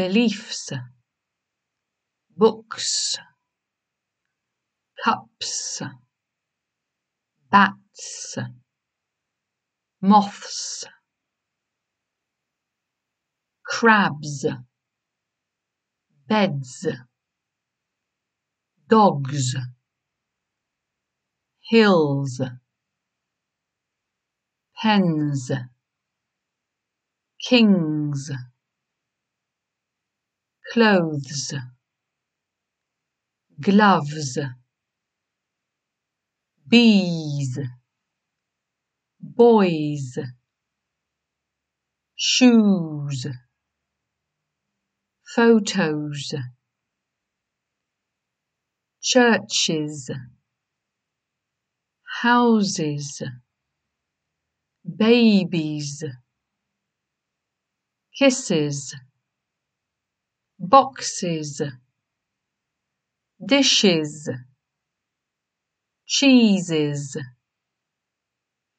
beliefs, books, cups, bats, moths, crabs, beds, dogs, hills, pens, kings, clothes, gloves, bees, boys, shoes, photos, churches, houses, babies, kisses, boxes, dishes, cheeses.